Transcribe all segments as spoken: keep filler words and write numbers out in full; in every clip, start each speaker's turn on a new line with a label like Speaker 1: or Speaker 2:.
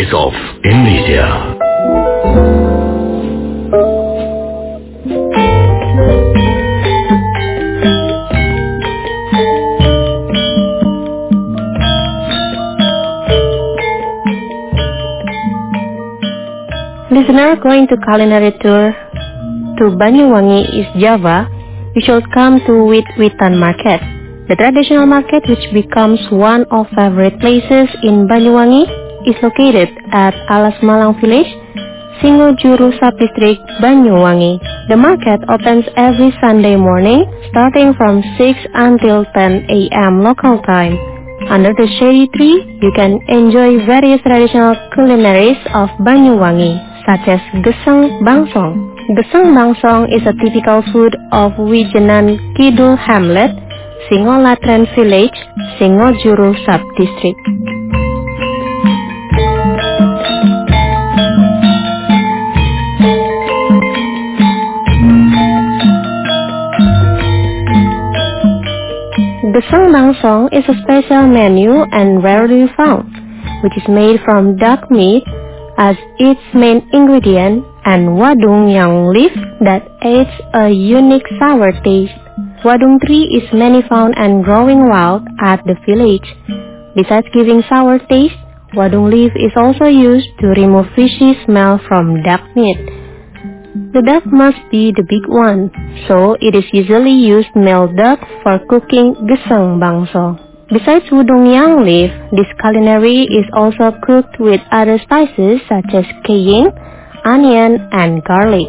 Speaker 1: Voice of Indonesia.
Speaker 2: Listener, going to culinary tour to Banyuwangi, East Java, you should come to Wit-Witan Market. The traditional market, which becomes one of favorite places in Banyuwangi, is located at Alas Malang Village, Singojuru Subdistrict, Banyuwangi. The market opens every Sunday morning, starting from six until ten a m local time. Under the shady tree, you can enjoy various traditional culinaries of Banyuwangi, such as Gesang Bangsong. Gesang Bangsong is a typical food of Wijenan Kidul Hamlet, Singolatren Village, Singojuru Subdistrict. Gesang Bangsong is a special menu and rarely found, which is made from duck meat as its main ingredient and wadung yang leaf that adds a unique sour taste. Wadung tree is many found and growing wild at the village. Besides giving sour taste, wadung leaf is also used to remove fishy smell from duck meat. The duck must be the big one, so it is usually used male duck for cooking Gesang Bangsong. Besides wadung yang leaf, this culinary is also cooked with other spices such as cayenne, onion, and garlic.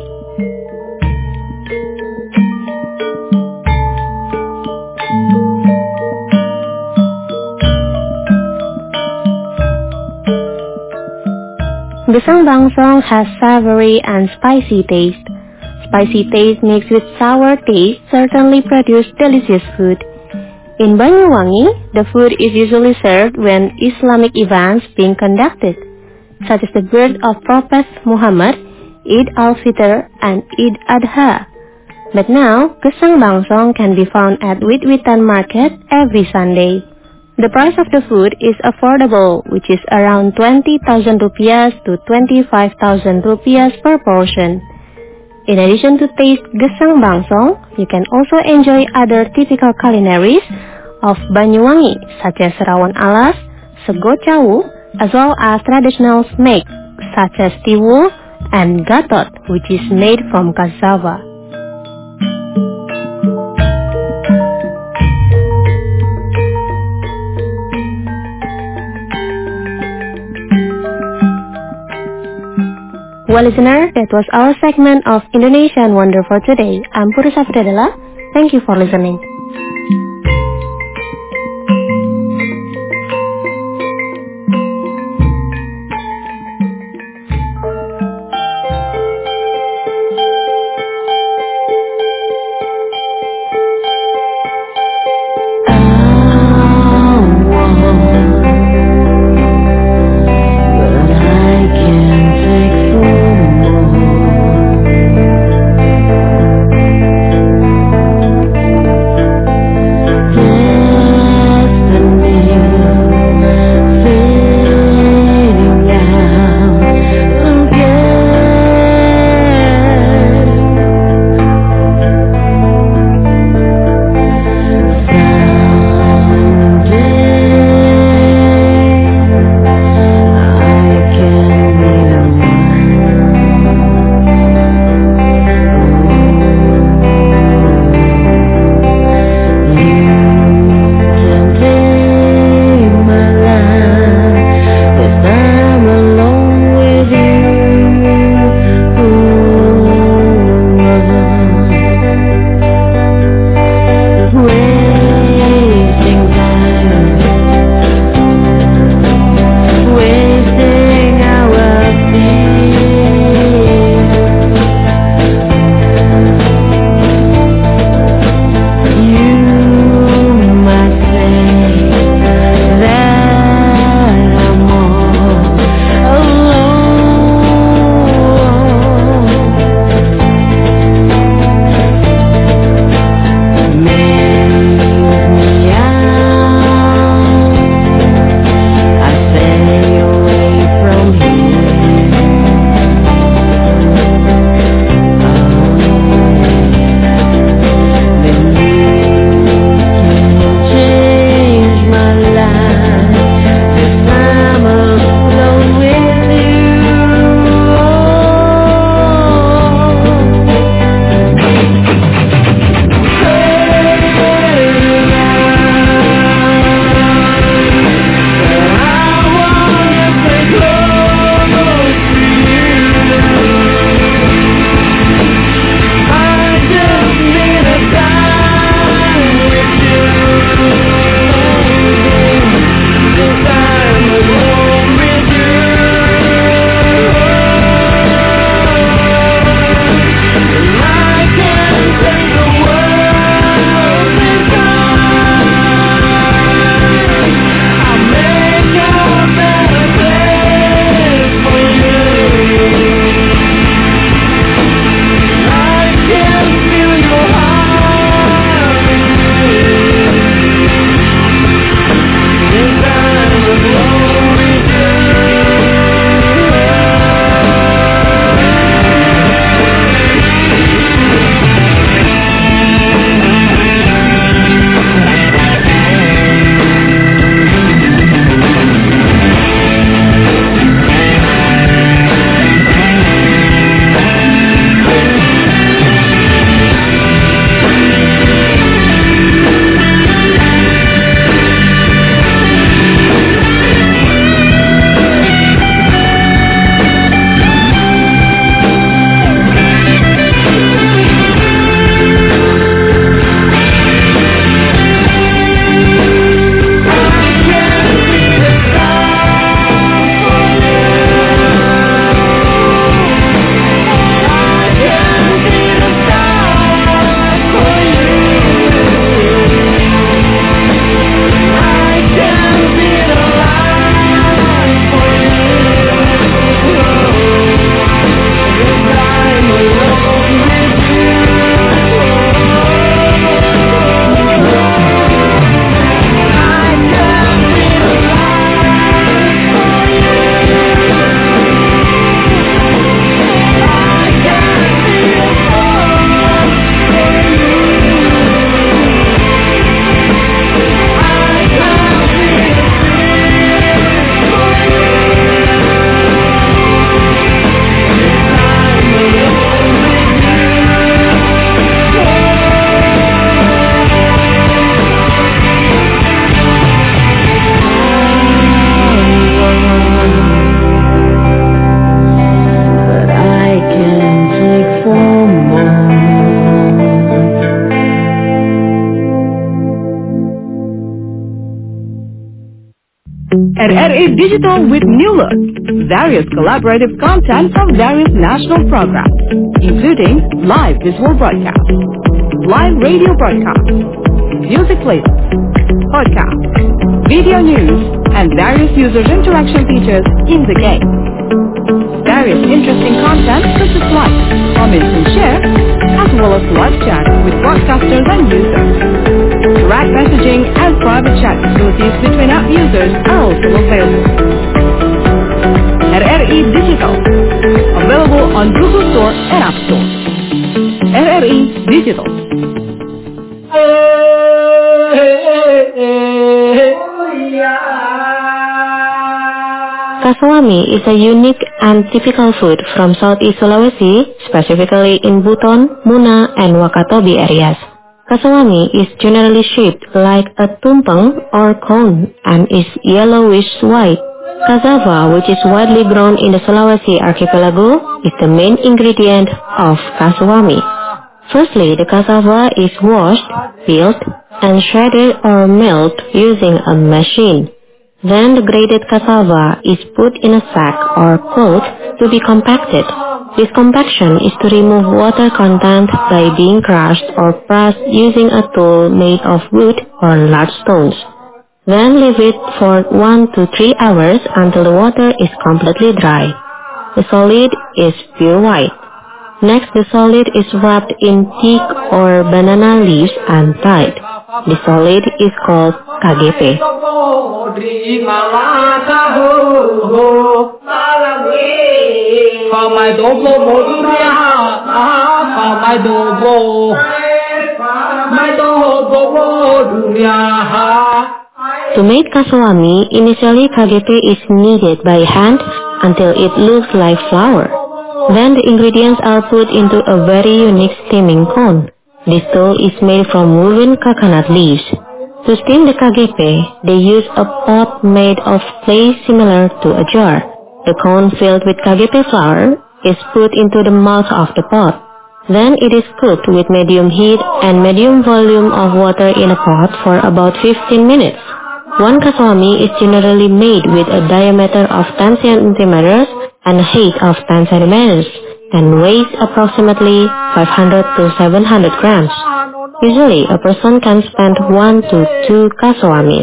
Speaker 2: Gesang Bangsong has savory and spicy taste. Spicy taste mixed with sour taste certainly produce delicious food. In Banyuwangi, the food is usually served when Islamic events being conducted, such as the birth of Prophet Muhammad, Eid al-Fitr, and Eid Adha. But now, Gesang Bangsong can be found at Wit-Witan Market every Sunday. The price of the food is affordable, which is around twenty thousand rupiah to twenty-five thousand rupiah per portion. In addition to taste Gesang Bangsong, you can also enjoy other typical culinaries of Banyuwangi, such as rawon alas, sego cawu, as well as traditional snacks such as tiwul and gatot, which is made from cassava. Well, listener, that was our segment of Indonesian Wonder for today. I'm Puri Safriadala. Thank you for listening.
Speaker 1: Now with new look, various collaborative content from various national programs, including live visual broadcasts, live radio broadcasts, music playlists, podcasts, video news, and various user interaction features in the game. Various interesting content such as like, comments and share, as well as live chat with broadcasters and users. Direct messaging and private chat facilities between app users are also available. R R I Digital, available on Google Store and App Store. R R I Digital.
Speaker 2: Kasawami is a unique and typical food from Southeast Sulawesi, specifically in Buton, Muna, and Wakatobi areas. Kasawami is generally shaped like a tumpeng or cone and is yellowish-white. Cassava, which is widely grown in the Sulawesi archipelago, is the main ingredient of kasawami. Firstly, the cassava is washed, peeled, and shredded or milled using a machine. Then the grated cassava is put in a sack or cloth to be compacted. This compaction is to remove water content by being crushed or pressed using a tool made of wood or large stones. Then leave it for one to three hours until the water is completely dry. The solid is pure white. Next, the solid is wrapped in teak or banana leaves and tied. The solid is called K G P. To make kasawami, initially K G P is kneaded by hand until it looks like flour. Then the ingredients are put into a very unique steaming cone. This dough is made from woven coconut leaves. To steam the K G P, they use a pot made of clay similar to a jar. The cone filled with K G P flour is put into the mouth of the pot. Then it is cooked with medium heat and medium volume of water in a pot for about fifteen minutes. One kasawami is generally made with a diameter of ten centimeters and a height of ten centimeters and weighs approximately five hundred to seven hundred grams. Usually, a person can spend one to two kasawamis.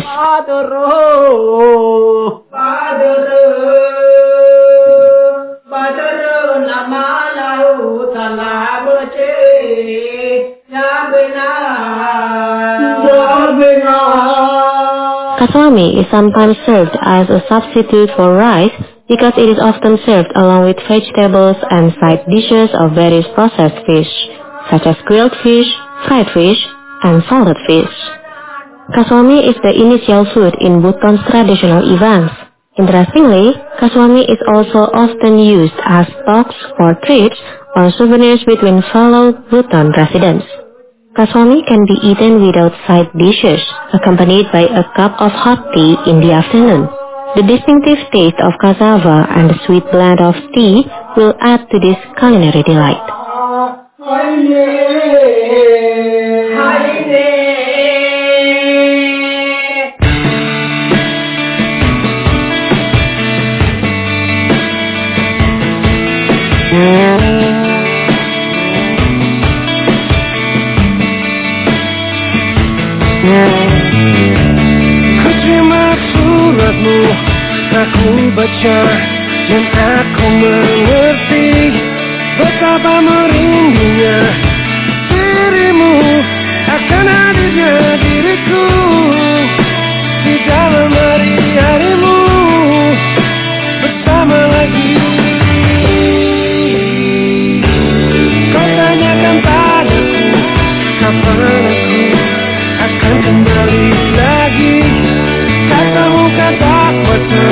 Speaker 2: Kasawami is sometimes served as a substitute for rice because it is often served along with vegetables and side dishes of various processed fish, such as grilled fish, fried fish, and salted fish. Kasawami is the initial food in Buton's traditional events. Interestingly, kasawami is also often used as stocks for treats or souvenirs between fellow Buton residents. Kasawami can be eaten without side dishes, accompanied by a cup of hot tea in the afternoon. The distinctive taste of cassava and the sweet blend of tea will add to this culinary delight.
Speaker 3: Ku terima suratmu, aku baca dan aku mengerti betapa merindunya dirimu akan hadirnya diriku di dalam hari-harimu bersama lagi. Kau tanyakan padaku kapan aku akan kembali lagi. Katamu kata kuasa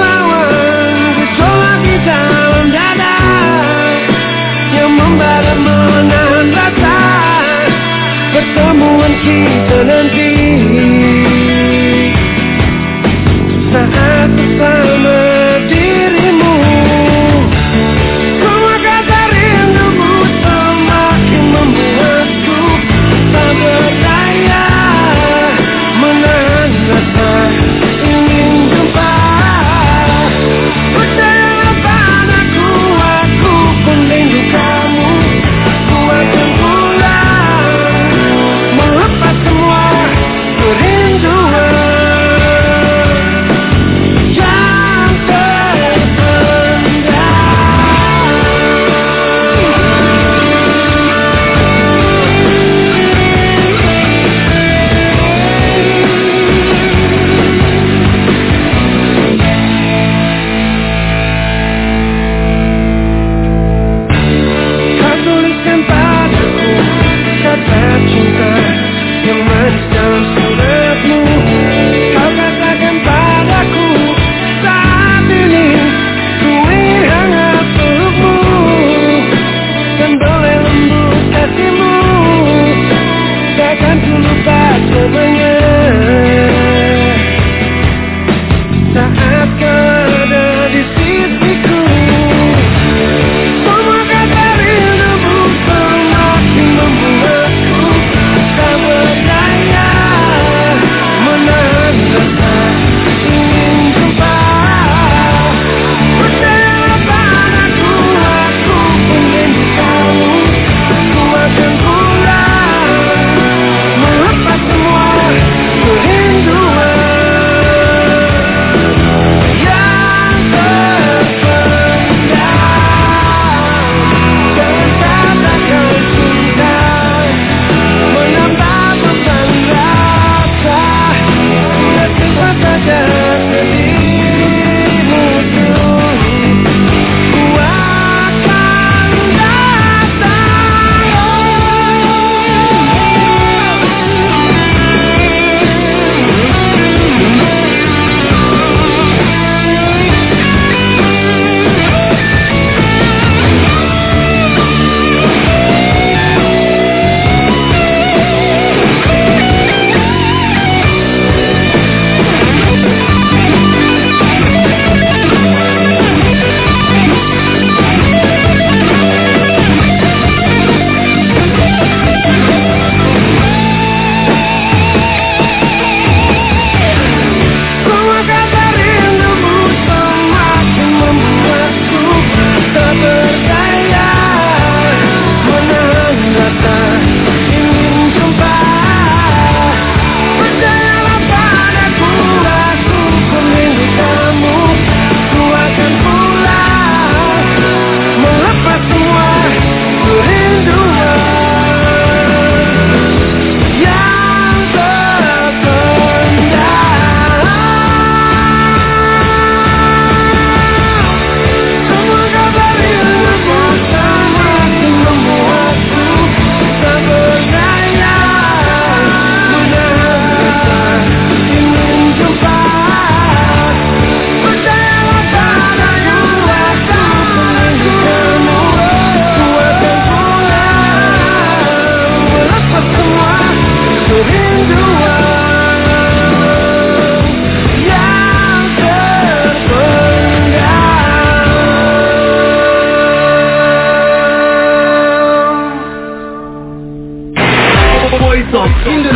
Speaker 3: melawan gejolak di dalam dada yang membara.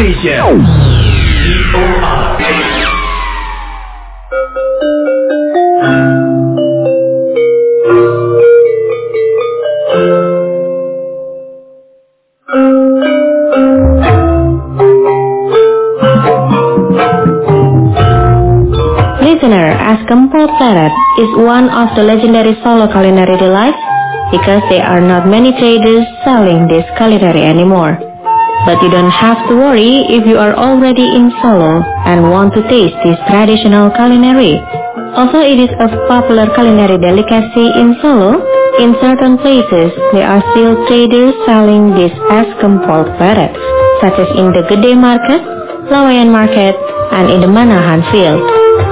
Speaker 4: Indonesia. G O R.
Speaker 2: Listener, as Gempol Pleret is one of the legendary Solo culinary delights because there are not many traders selling this culinary anymore. But you don't have to worry if you are already in Solo and want to taste this traditional culinary. Although it is a popular culinary delicacy in Solo, in certain places there are still traders selling this as Gempol Pleret, such as in the Gede Market, Lawayan Market, and in the Manahan Field.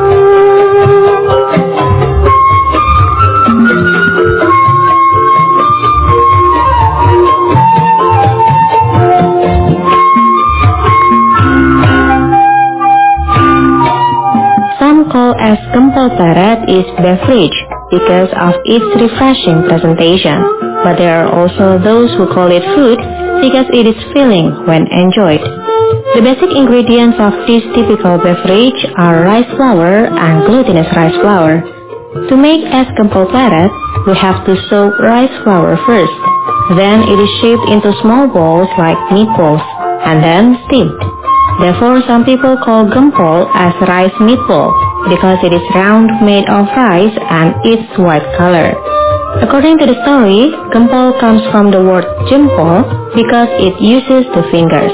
Speaker 2: Some call as Gempol Pleret is beverage because of its refreshing presentation, but there are also those who call it food because it is filling when enjoyed. The basic ingredients of this typical beverage are rice flour and glutinous rice flour. To make es Gempol Pleret, we have to soak rice flour first. Then it is shaped into small balls like meatballs and then steamed. Therefore, some people call gempol as rice meatball because it is round, made of rice, and its white color. According to the story, gempol comes from the word jempol because it uses the fingers.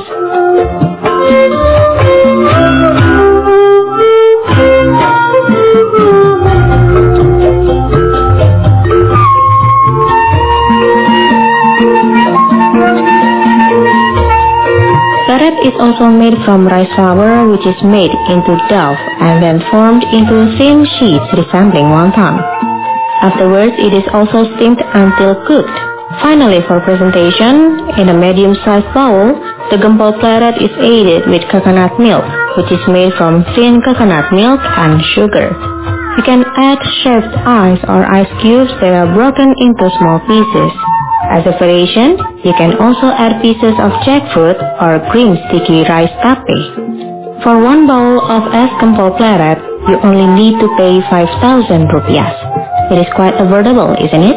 Speaker 2: Pleret is also made from rice flour, which is made into dough and then formed into thin sheets resembling wonton. Afterwards, it is also steamed until cooked. Finally, for presentation, in a medium-sized bowl, the Gempol Pleret is aided with coconut milk, which is made from thin coconut milk and sugar. You can add shaved ice or ice cubes that are broken into small pieces. As a variation, you can also add pieces of jackfruit or green sticky rice tape. For one bowl of es Gempol Pleret, you only need to pay five thousand rupiah. It is quite affordable, isn't it?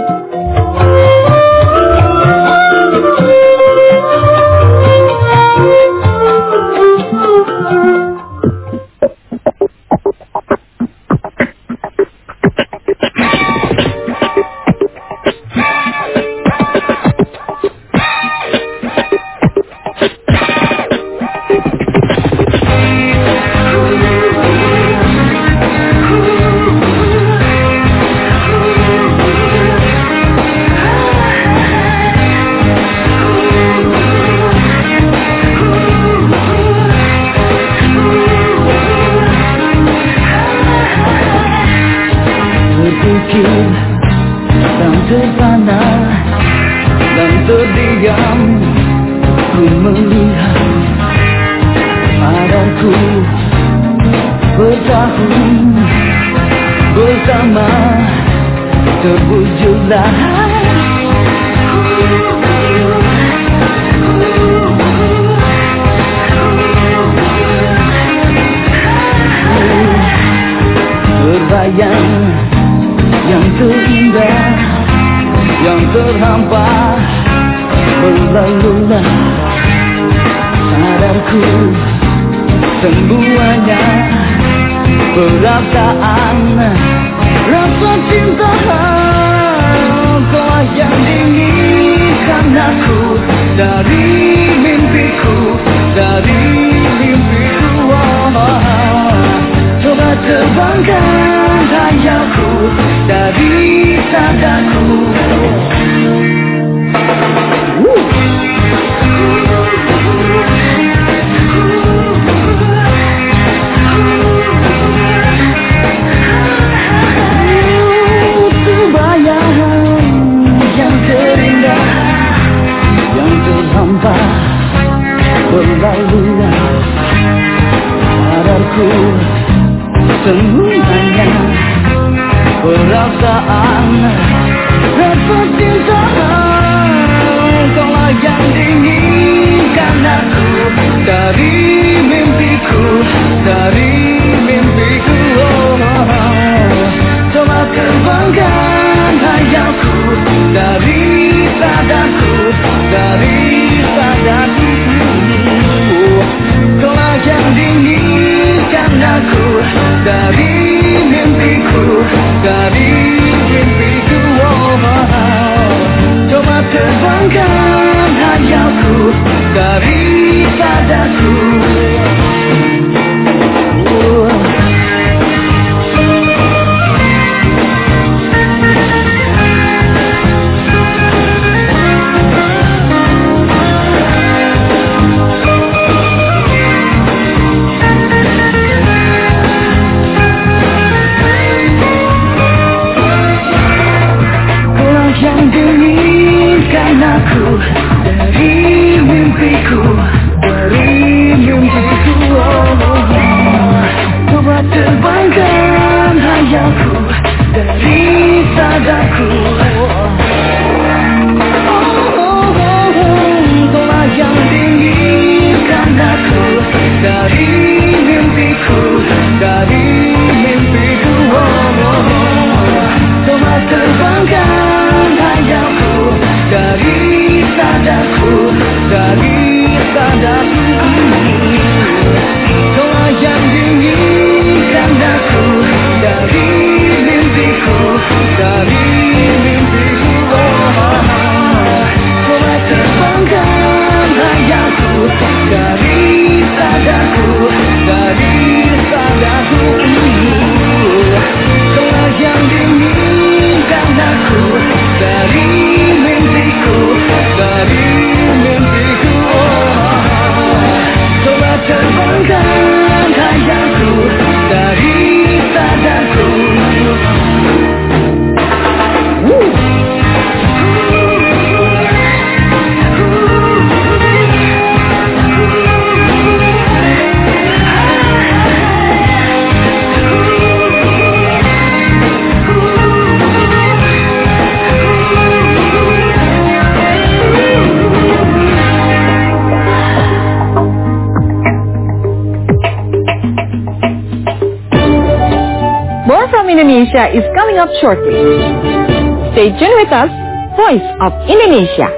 Speaker 3: Dari hayalku daripada daripada Kaulah yang dinginkan aku dari mimpiku, dari mimpiku. Oh, coba terbangkan hayalku daripadaku. Aku dari mimpiku, dari mimpiku. Oh, oh, oh. Coba terbangkan hayalku dari sadaku. Oh, oh, oh, oh. Kaulah yang dinginkan aku dari mimpiku, dari mimpiku. Oh, oh, oh. Coba terbangkan hayalku dari sadaku, dari sadaku. Kaulah yang dinginkan aku dari mimpiku, dari mimpiku. Oh, coba terbangkan hayalku dari sadaku, dari sadaku. Kaulah yang dinginkan aku dari mimpiku, dari mimpiku. Coba terbangkan hayalku dari sadaku.
Speaker 1: More from Indonesia is coming up shortly. Stay tuned with us, Voice of Indonesia.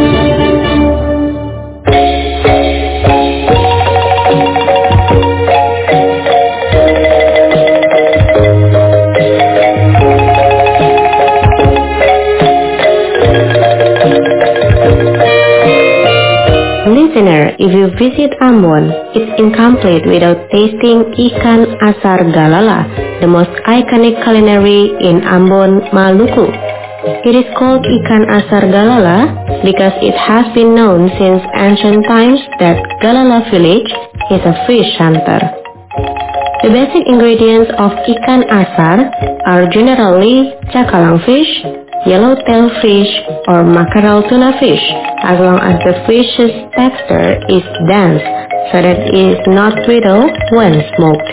Speaker 2: Listener, if you visit Ambon, it's incomplete without tasting ikan asar galala, the most iconic culinary in Ambon, Maluku. It is called ikan asar galala because it has been known since ancient times that Galala village is a fish hunter. The basic ingredients of ikan asar are generally cakalang fish, yellowtail fish, or mackerel tuna fish, as long as the fish's texture is dense so that it is not brittle when smoked.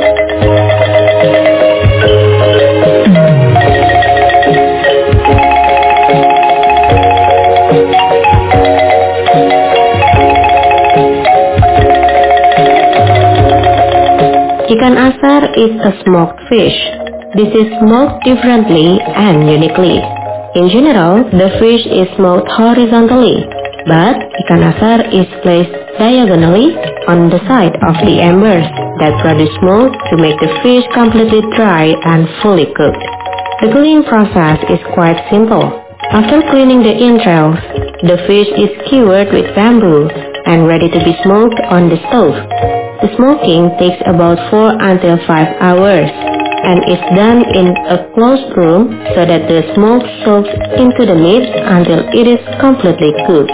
Speaker 2: Ikan asar is a smoked fish. This is smoked differently and uniquely. In general, the fish is smoked horizontally, but ikan asar is placed diagonally on the side of the embers that produce smoke to make the fish completely dry and fully cooked. The cleaning process is quite simple. After cleaning the entrails, the fish is skewered with bamboo and ready to be smoked on the stove. The smoking takes about four until five hours and is done in a closed room so that the smoke soaks into the meat until it is completely cooked.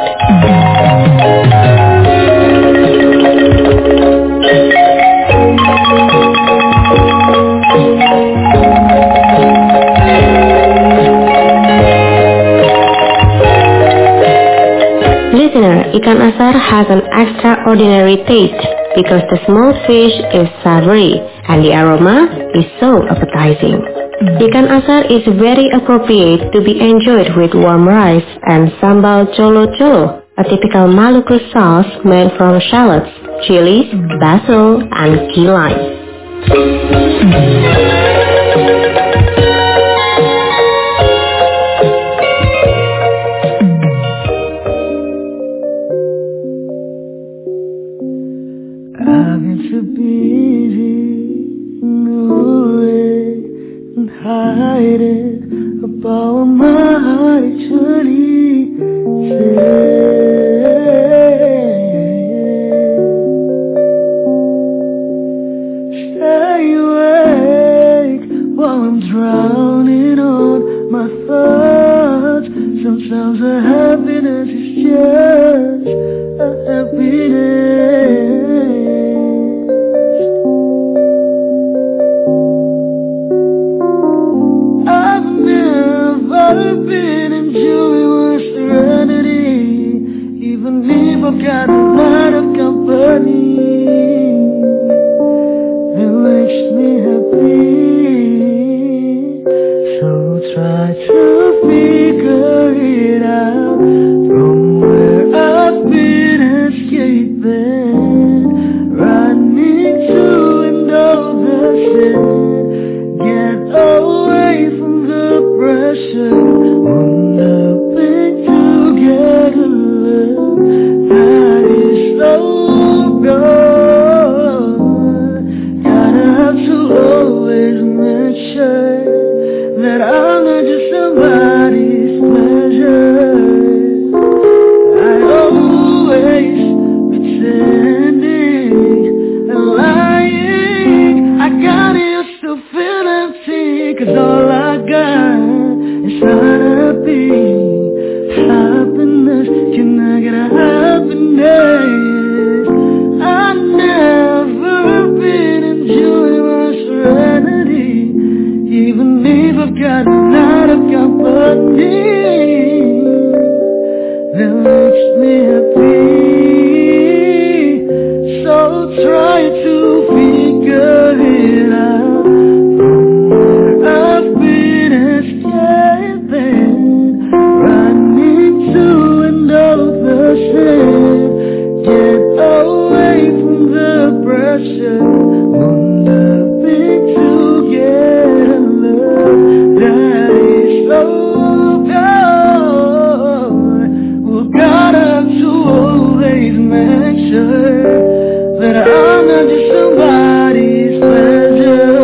Speaker 2: Listener, ikan asar has an extraordinary taste because the smoked fish is savory and the aroma is so appetizing. Ikan asar is very appropriate to be enjoyed with warm rice and sambal colo-colo, a typical Maluku sauce made from shallots, chilies, basil, and key lime.
Speaker 3: Bawa matahari cernih Stay awake while I'm drowning on my thoughts. Sometimes a happiness is just a happiness. I've never been enjoying my serenity, even if I've got a lot of company. It makes me happy. So try to figure it out from where I've been escaping, running to and over sin. Get away from the pressure, wondering to get a love that is so good. Gotta have to always make sure that I'm not just somebody's pleasure. I always pretending and lying. I got used to feel empty, 'cause all I got is happy. Happiness, can I get a happiness? I've never been enjoying my serenity, even if I've got a lot of company. That makes me happy. So try to figure it out from where I've been escaping, running to and over sin. Get away from the pressure, wondering to get a love that is so good. We've gotta to always make sure that I'm not just somebody's pleasure.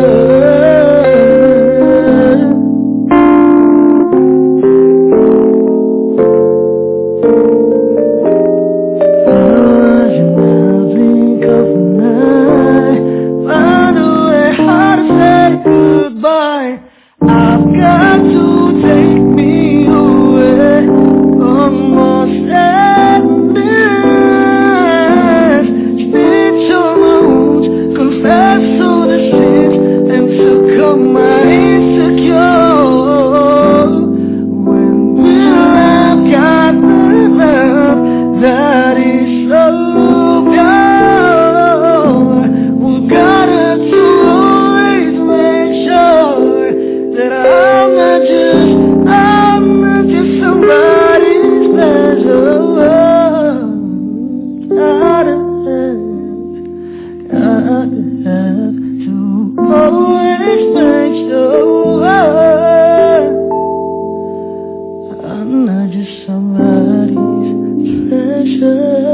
Speaker 3: Oh, you never think of the night, find a way how to say goodbye. I've got to take me away, almost endless. Stitch on my wounds, confess all the sins, and took up my insecure. When will I've got the love that is so pure? We've gotta to always make sure that I'm not just, I'm not just somebody's pleasure. Gotta have, gotta have to always make sure I'm not just somebody's pleasure.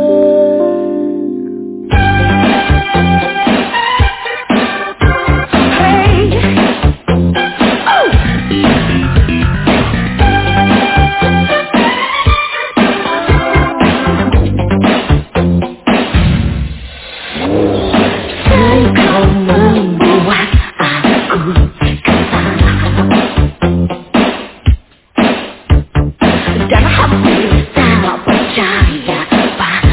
Speaker 5: Dan hamba percaya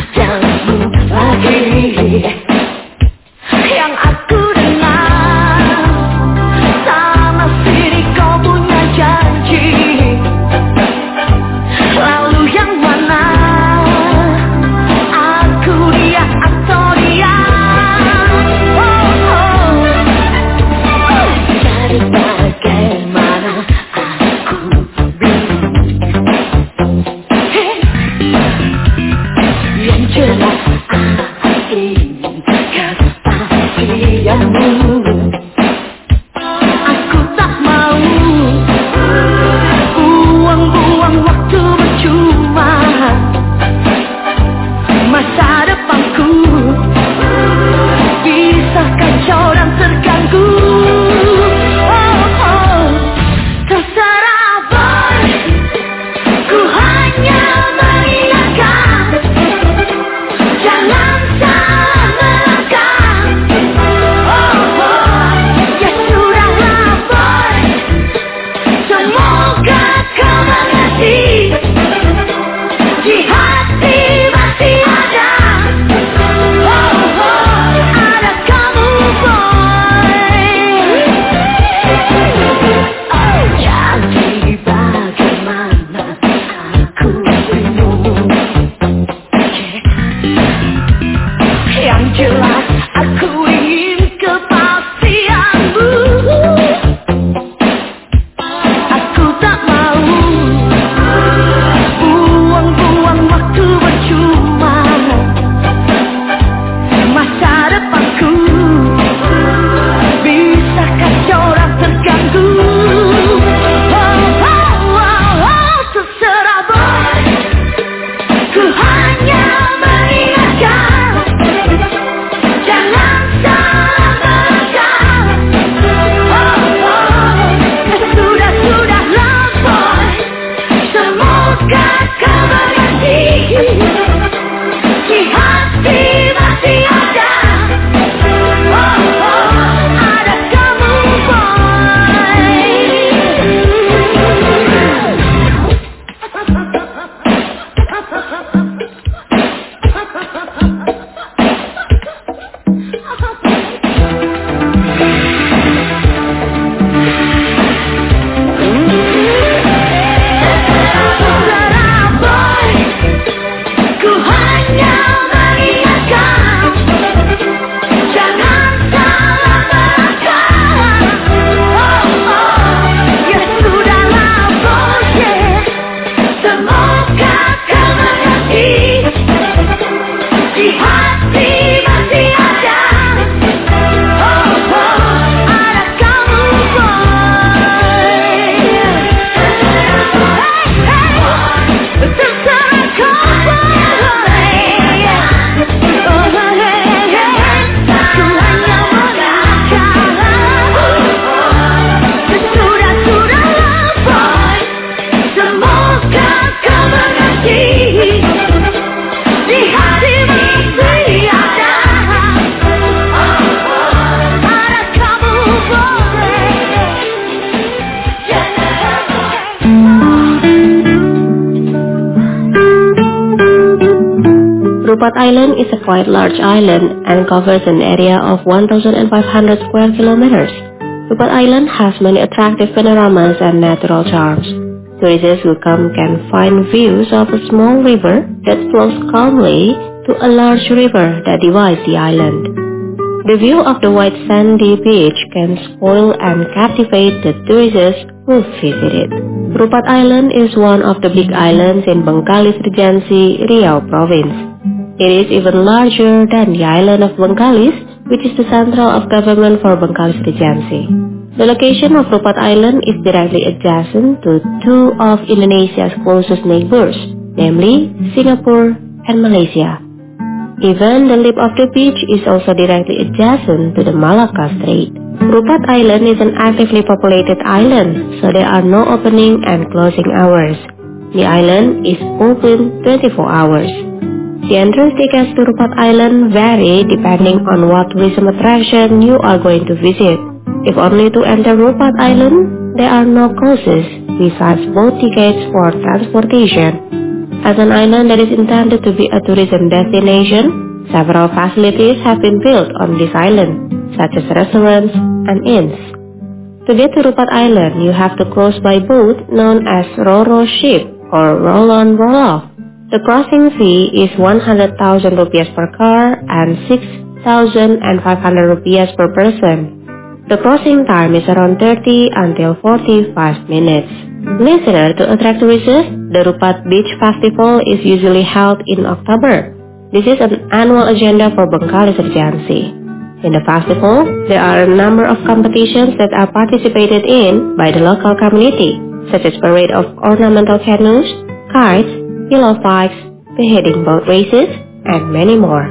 Speaker 2: Rupat Island is a quite large island and covers an area of one thousand five hundred square kilometers. Rupat Island has many attractive panoramas and natural charms. Tourists who come can find views of a small river that flows calmly to a large river that divides the island. The view of the white sandy beach can spoil and captivate the tourists who visit it. Rupat Island is one of the big islands in Bengkalis Regency, Riau Province. It is even larger than the island of Bengkalis, which is the central of government for Bengkalis Regency. The location of Rupat Island is directly adjacent to two of Indonesia's closest neighbors, namely Singapore and Malaysia. Even the lip of the beach is also directly adjacent to the Malacca Strait. Rupat Island is an actively populated island, so there are no opening and closing hours. The island is open twenty-four hours. The entrance tickets to Rupat Island vary depending on what tourism attraction you are going to visit. If only to enter Rupat Island, there are no costs besides boat tickets for transportation. As an island that is intended to be a tourism destination, several facilities have been built on this island, such as restaurants and inns. To get to Rupat Island, you have to cross by boat known as Ro-Ro ship or roll-on roll-off. The crossing fee is one hundred thousand rupiah per car and six thousand five hundred rupiah per person. The crossing time is around thirty until forty-five minutes. Listener, to attract tourists, the Rupat Beach Festival is usually held in October. This is an annual agenda for Bengkalis Regency. In the festival, there are a number of competitions that are participated in by the local community, such as parade of ornamental canoes, kites, pillow fights, beheading boat races, and many more.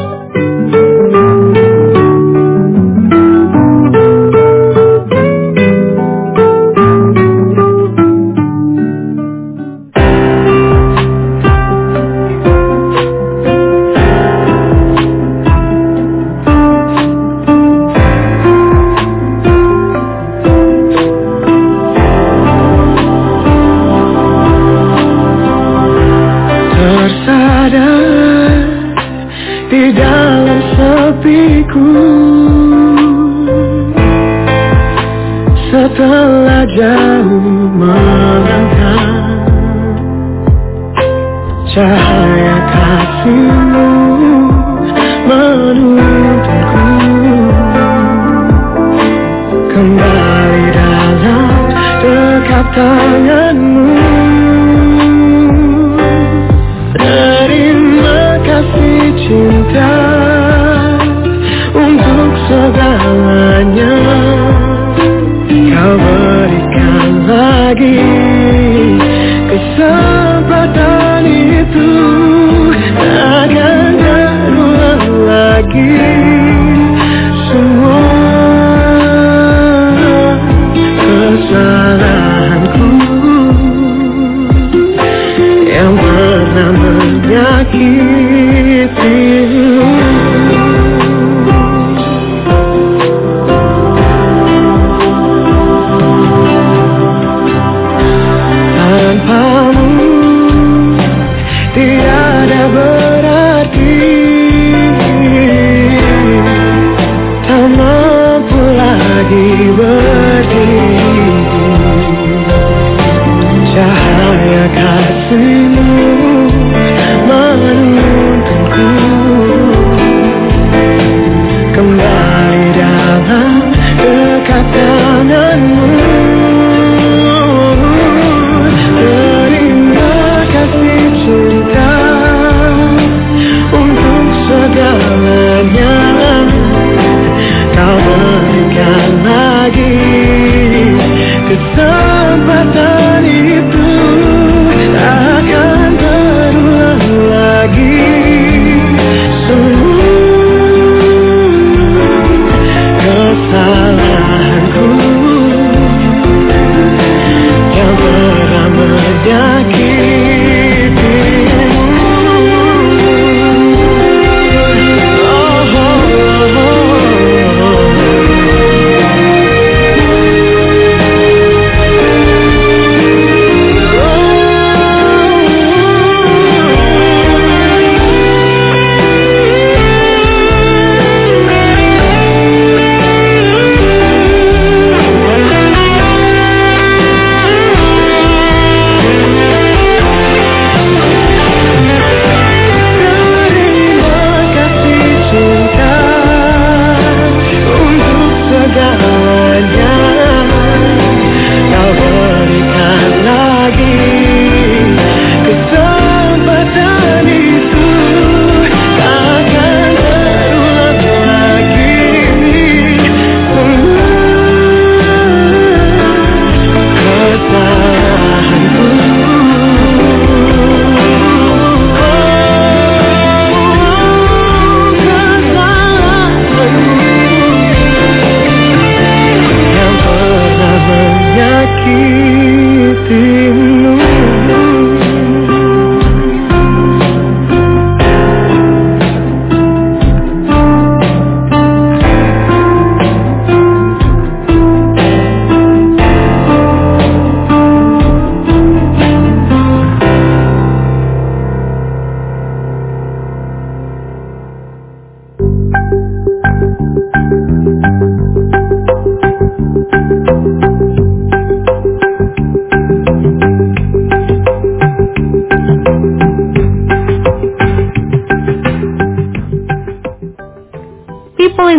Speaker 3: Di dalam sepiku, setelah jauh melangkah, cahaya kasihmu menuntunku kembali dalam dekat tanganmu. Cinta untuk segalanya kau berikan lagi kesempatan itu akan terulang lagi semua kesalahanku yang pernah menyakiti. Tanpamu tiada berarti, tak mampu lagi berdiri. Cahaya kasihmu menunjukkan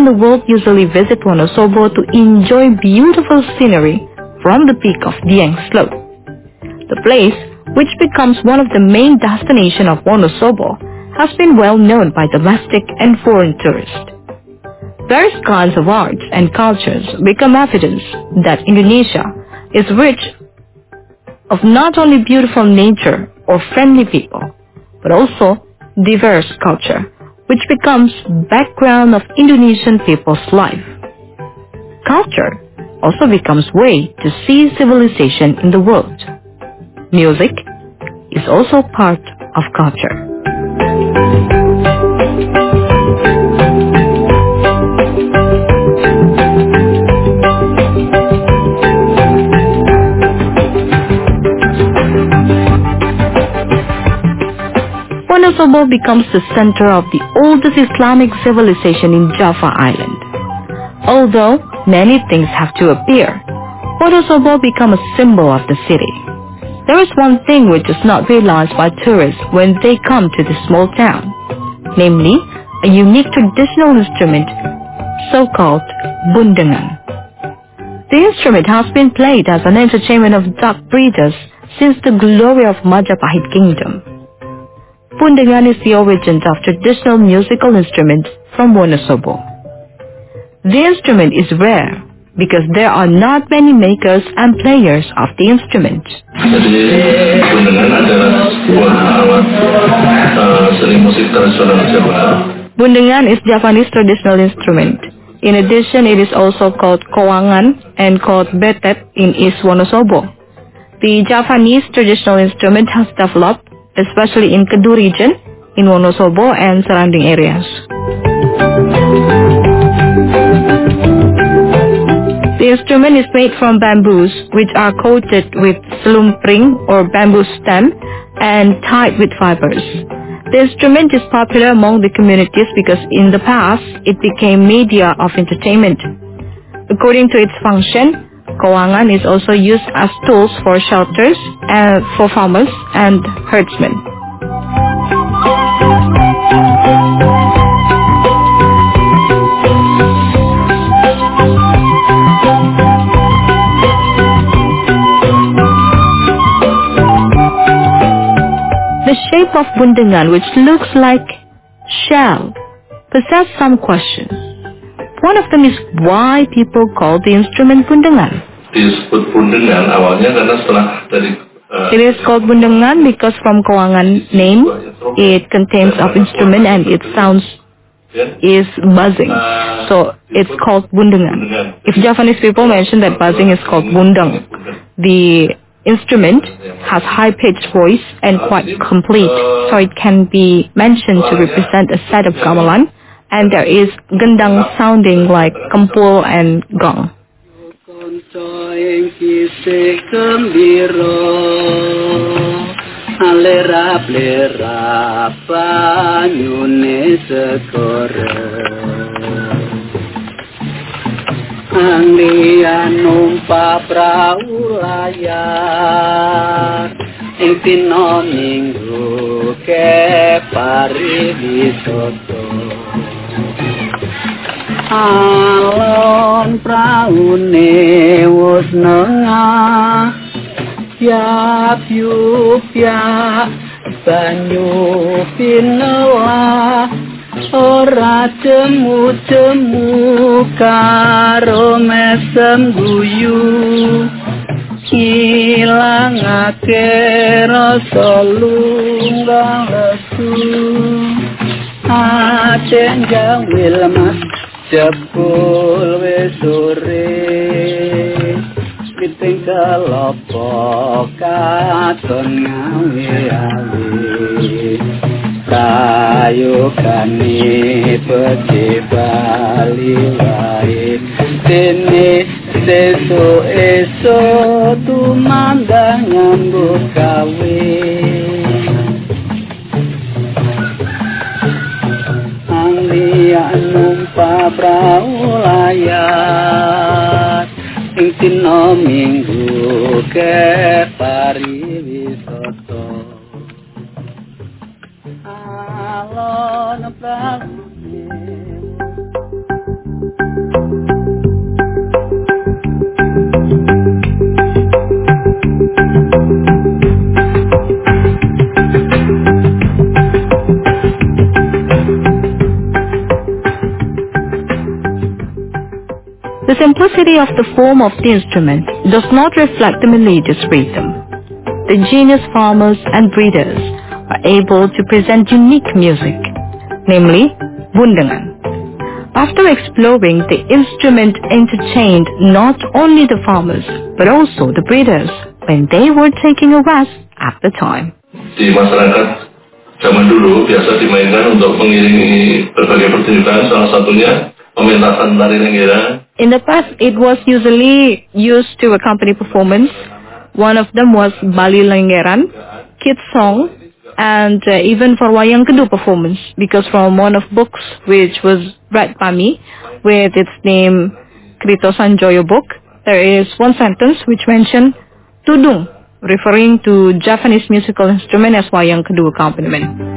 Speaker 5: in the world usually visit Wonosobo to enjoy beautiful scenery from the peak of Dieng Slope. The place, which becomes one of the main destinations of Wonosobo, has been well known by domestic and foreign tourists. Various kinds of arts and cultures become evidence that Indonesia is rich of not only beautiful nature or friendly people, but also diverse culture, which becomes background of Indonesian people's life. Culture also becomes way to see civilization in the world. Music is also part of culture. Wonosobo becomes the center of the oldest Islamic civilization in Java Island. Although many things have to appear, Wonosobo becomes a symbol of the city. There is one thing which is not realized by tourists when they come to this small town, namely a unique traditional instrument so-called bundengan. The instrument has been played as an entertainment of duck breeders since the glory of Majapahit Kingdom. Bundengan is the origin of traditional musical instrument from Wonosobo. The instrument is rare because there are not many makers and players of the instrument.
Speaker 6: Jadi bundengan adalah sebuah alat uh, seni musik tradisional Jawa.
Speaker 5: Bundengan is Javanese traditional instrument. In addition, it is also called kowangan and called betet in East Wonosobo. The Javanese traditional instrument has developed especially in Kedu region, in Wonosobo and surrounding areas. The instrument is made from bamboos, which are coated with selumpring or bamboo stem and tied with fibers. The instrument is popular among the communities because in the past, it became media of entertainment. According to its function, kowangan is also used as tools for shelters and for farmers and herdsmen. The shape of bundengan, which looks like shell, possesses some questions. One of them is why people call the instrument bundengan.
Speaker 6: Disebut bundengan awalnya karena setelah dari uh,
Speaker 5: It is called bundengan because from kowangan name, it contains of instrument and its sounds is buzzing. So it's called bundengan. If Javanese people mention that buzzing is called bundang, the instrument has high-pitched voice and quite complete, so it can be mentioned to represent a set of gamelan. And there is gendang sounding like kempul and gong.
Speaker 3: Alon praune wus nengah Piap yup piap banyu pinelah Ora cemu-cemu karo mesem guyu Ilangake rasa lunggang lesu Acen jawil mas jebul wis sore Piting kelopo katon ngawi-awi Kayu kani peci bali wae Dene sesu eso tumandang nyambut gawe Anglia numpa prau layar Ing dina minggu ke pariwisata Alon prau
Speaker 5: The simplicity of the form of the instrument does not reflect the melodious rhythm. The genius farmers and breeders are able to present unique music, namely bundengan. After exploring, the instrument entertained not only the farmers but also the breeders when they were taking a rest at the time.
Speaker 6: Di masyarakat zaman dulu biasa dimainkan untuk mengiringi berbagai pertunjukan, salah satunya pementasan tari Lenggerang.
Speaker 5: In the past, it was usually used to accompany performance. One of them was Bali Lenggeran, kids song, and uh, even for Wayang Kedu performance, because from one of books which was read by me with its name Krito Sanjoyo book, there is one sentence which mentioned tudung, referring to Japanese musical instrument as Wayang Kedu accompaniment.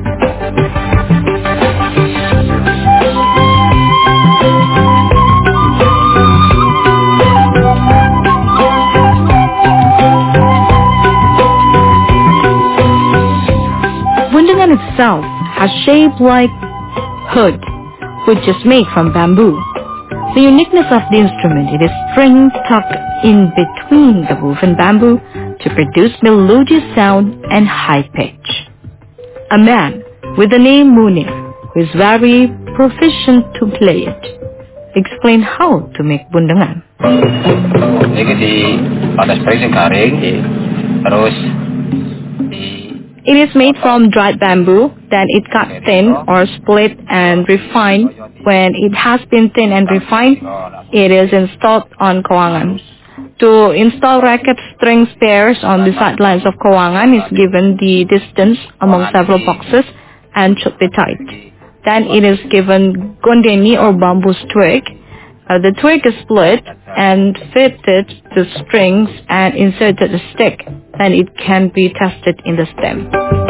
Speaker 5: Bundengan itself has shape like hood, which is made from bamboo. The uniqueness of the instrument, it is string tucked in between the woven bamboo to produce melodious sound and high pitch. A man with the name Munir, who is very proficient to play it, explained how to make bundengan.
Speaker 7: Jadi di pakai spray sing garing, terus
Speaker 5: It is made from dried bamboo, then it cut thin or split and refined. When it has been thin and refined, it is installed on kawangan. To install racket string pairs on the sidelines of kawangan is given the distance among several boxes and should be tight. Then it is given gondeni or bamboo twig. Uh, the twig is split and fitted to strings and inserted a stick. Then it can be tested in the stem.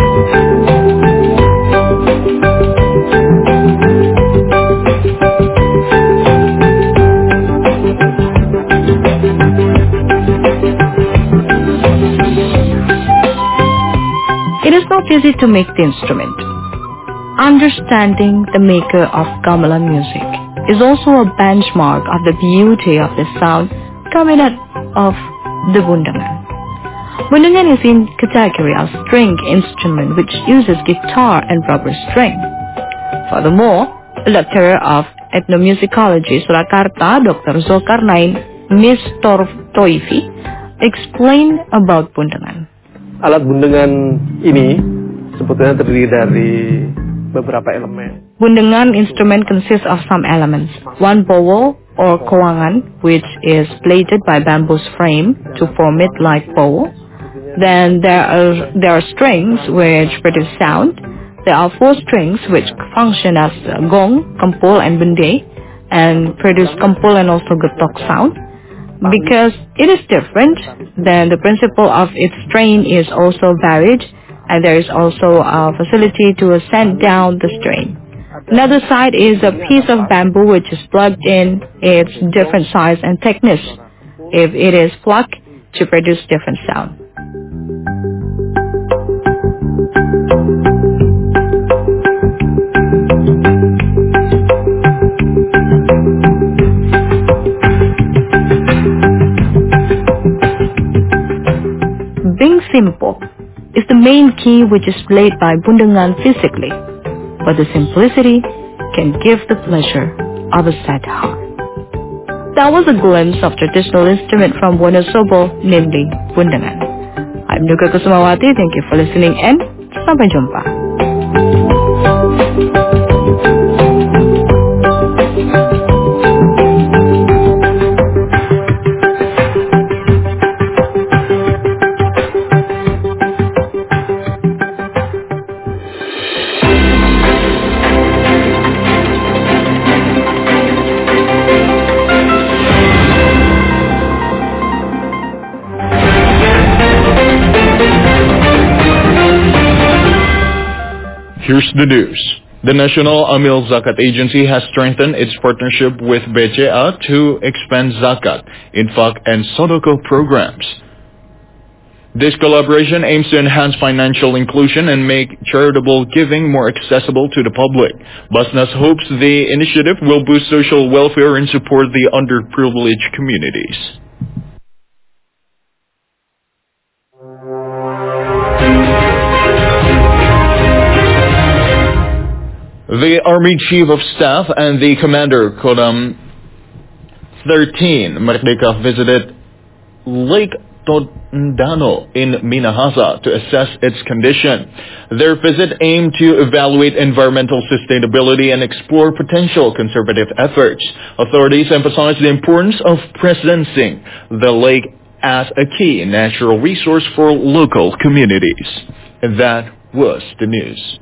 Speaker 5: It is not easy to make the instrument. Understanding the maker of gamelan music is also a benchmark of the beauty of the sound coming out of the bundengan. Bundengan is in category of string instrument which uses guitar and rubber string. Furthermore, the lecturer of ethnomusicology Surakarta, Doctor Zulkarnain Mistortoifi, explained about bundengan.
Speaker 8: Alat bundengan ini sebetulnya terdiri dari beberapa elemen.
Speaker 5: Bundengan instrument consists of some elements. One bowl or kawangan, which is plated by bamboo's frame to form it like bowl. Then there are there are strings which produce sound. There are four strings which function as gong, kampul, and bende, and produce kampul and also getok sound. Because it is different, then the principle of its strain is also varied, and there is also a facility to ascend down the strain. Another side is a piece of bamboo which is plugged in its different size and thickness, if it is plucked, to produce different sound. Being simple is the main key which is played by bundengan physically, but the simplicity can give the pleasure of a sad heart. That was a glimpse of traditional instrument from Wonosobo, namely bundengan. I'm Nuka Kusumawati. Thank you for listening and sampai jumpa.
Speaker 9: Here's the news. The National Amil Zakat Agency has strengthened its partnership with B C A to expand zakat, infak, and sodako programs. This collaboration aims to enhance financial inclusion and make charitable giving more accessible to the public. Basnas hopes the initiative will boost social welfare and support the underprivileged communities. The Army Chief of Staff and the Commander, Kodam thirteen, Merdeka, visited Lake Tondano in Minahasa to assess its condition. Their visit aimed to evaluate environmental sustainability and explore potential conservative efforts. Authorities emphasized the importance of preserving the lake as a key natural resource for local communities. And that was the news.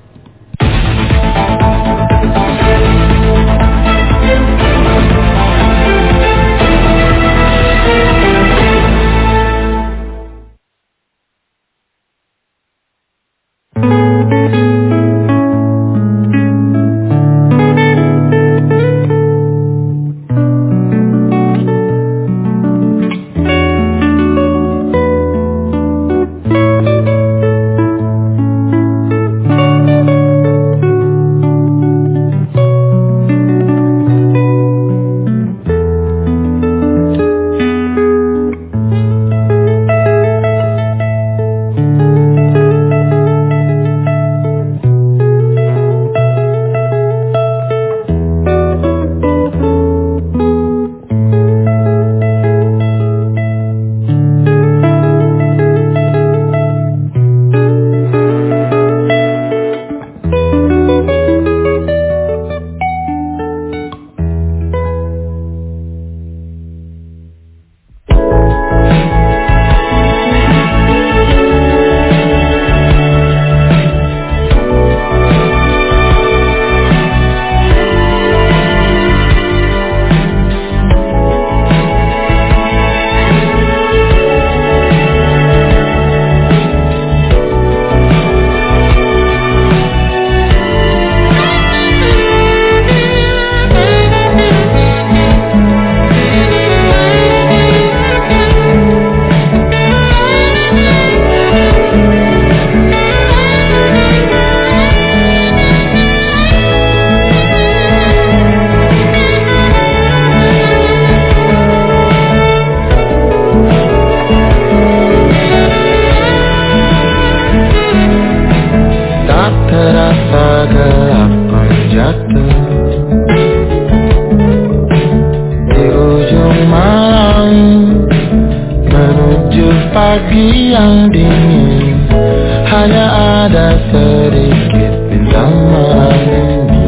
Speaker 3: Pagi yang dingin, hanya ada sedikit bintang menini.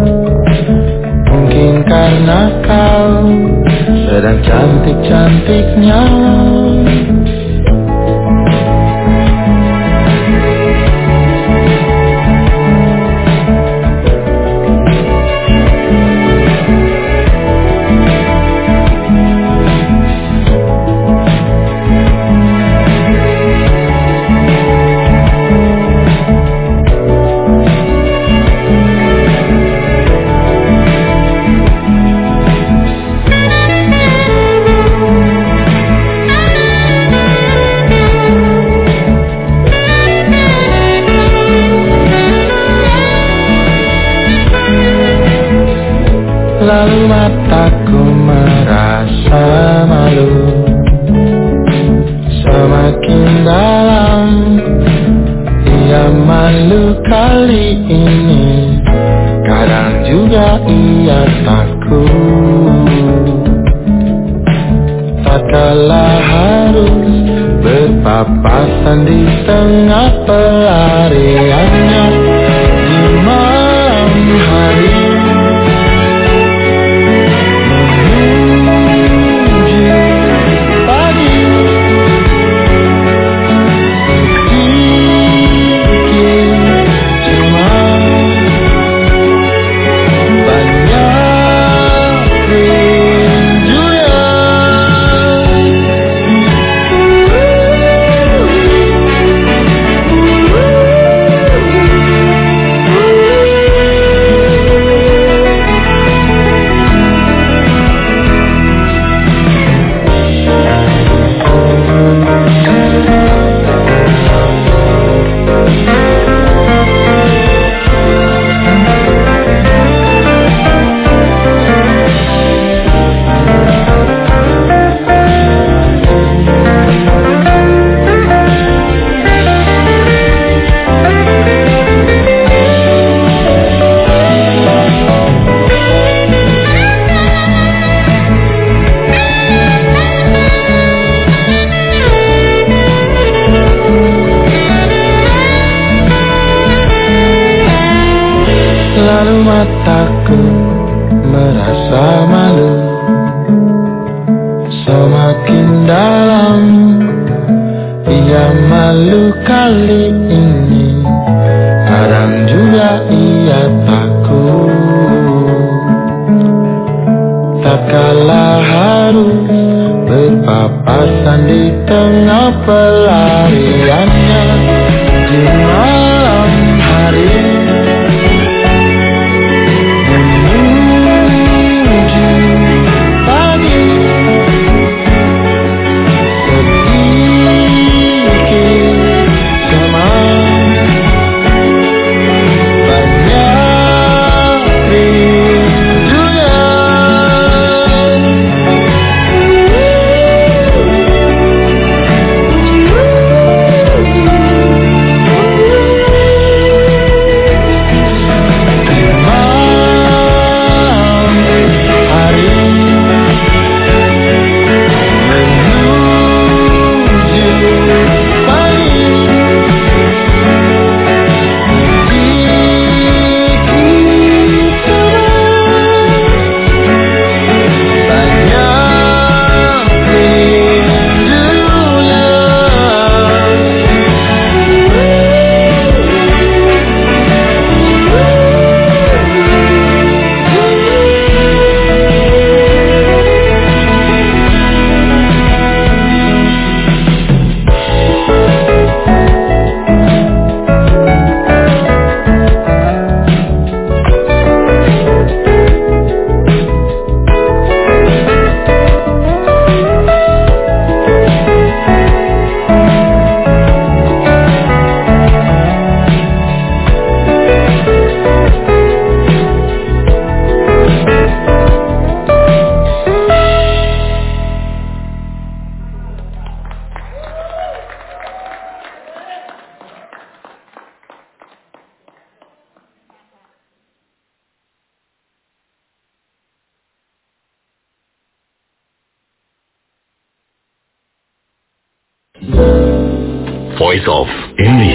Speaker 3: Mungkin karena kau sedang cantik-cantiknya. Lalu mataku merasa malu, semakin dalam ia malu kali ini. Kadang juga ia takut, tak kalah harus berpapasan di tengah pelariannya di malam hari. lalu mataku merasa malu. Semakin dalam ia malu kali ini, kadang juga ia takut. Tak kalah harus berpapasan di tengah pelariannya di malam hari.
Speaker 4: Voice of Indonesia.